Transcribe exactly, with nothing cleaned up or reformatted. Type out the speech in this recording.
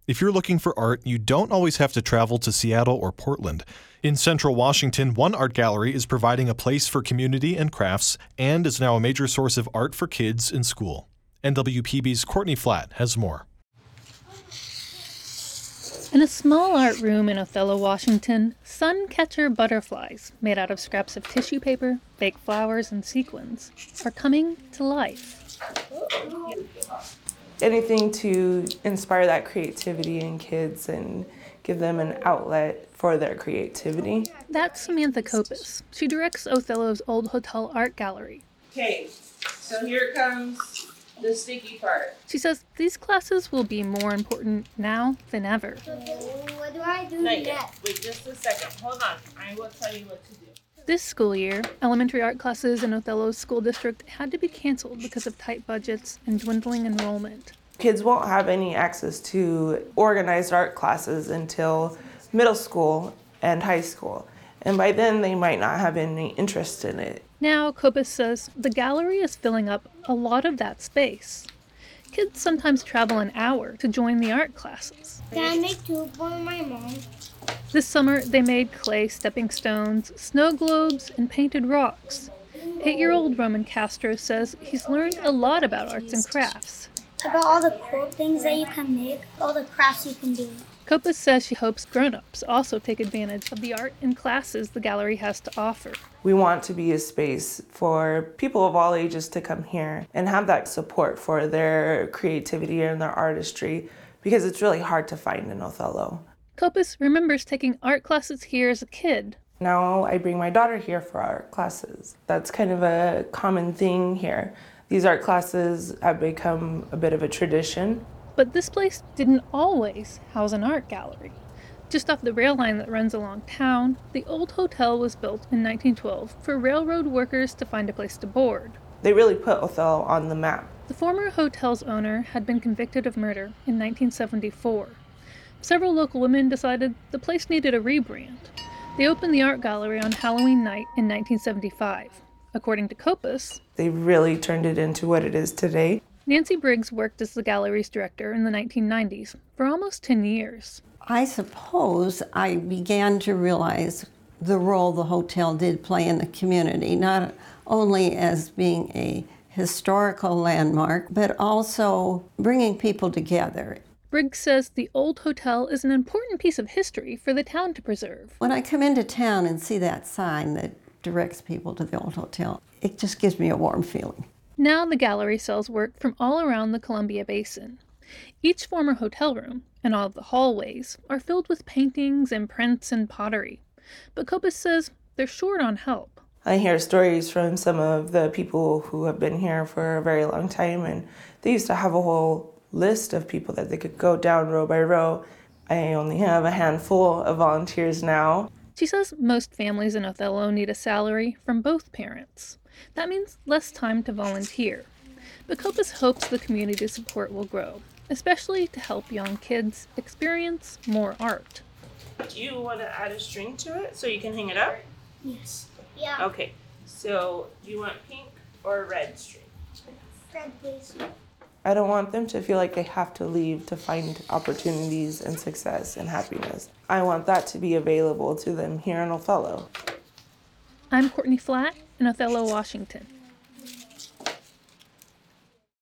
If you're looking for art, you don't always have to travel to Seattle or Portland. In Central Washington, one art gallery is providing a place for community and crafts and is now a major source of art for kids in school. N W P B's Courtney Flatt has more. In a small art room in Othello, Washington, sun-catcher butterflies made out of scraps of tissue paper, fake flowers, and sequins are coming to life. Anything to inspire that creativity in kids and give them an outlet for their creativity. That's Samantha Kopis. She directs Othello's Old Hotel Art Gallery. Okay, so here comes the sticky part. She says these classes will be more important now than ever. What do I do Not next? yet. Wait just a second. Hold on. I will tell you what to do. This school year, elementary art classes in Othello's school district had to be canceled because of tight budgets and dwindling enrollment. Kids won't have any access to organized art classes until middle school and high school. And by then, they might not have any interest in it. Now, Kopis says the gallery is filling up a lot of that space. Kids sometimes travel an hour to join the art classes. Can I make two for my mom? This summer, they made clay stepping stones, snow globes, and painted rocks. Eight-year-old Roman Castro says he's learned a lot about arts and crafts. About all the cool things that you can make, all the crafts you can do. Kopis says she hopes grown-ups also take advantage of the art and classes the gallery has to offer. We want to be a space for people of all ages to come here and have that support for their creativity and their artistry, because it's really hard to find in Othello. Kopis remembers taking art classes here as a kid. Now I bring my daughter here for art classes. That's kind of a common thing here. These art classes have become a bit of a tradition. But this place didn't always house an art gallery. Just off the rail line that runs along town, the old hotel was built in nineteen twelve for railroad workers to find a place to board. They really put Othello on the map. The former hotel's owner had been convicted of murder in nineteen seventy-four. Several local women decided the place needed a rebrand. They opened the art gallery on Halloween night in nineteen seventy-five. According to Kopis, they really turned it into what it is today. Nancy Briggs worked as the gallery's director in the nineteen nineties for almost ten years. I suppose I began to realize the role the hotel did play in the community, not only as being a historical landmark, but also bringing people together. Briggs says the old hotel is an important piece of history for the town to preserve. When I come into town and see that sign that directs people to the old hotel, it just gives me a warm feeling. Now the gallery sells work from all around the Columbia Basin. Each former hotel room and all of the hallways are filled with paintings and prints and pottery. But Kopis says they're short on help. I hear stories from some of the people who have been here for a very long time, and they used to have a whole list of people that they could go down row by row. I only have a handful of volunteers now. She says most families in Othello need a salary from both parents. That means less time to volunteer. But Kopis hopes the community support will grow, especially to help young kids experience more art. Do you want to add a string to it so you can hang it up? Yes. Yeah. Okay, so do you want pink or red string? Red, please. I don't want them to feel like they have to leave to find opportunities and success and happiness. I want that to be available to them here in Othello. I'm Courtney Flatt in Othello, Washington.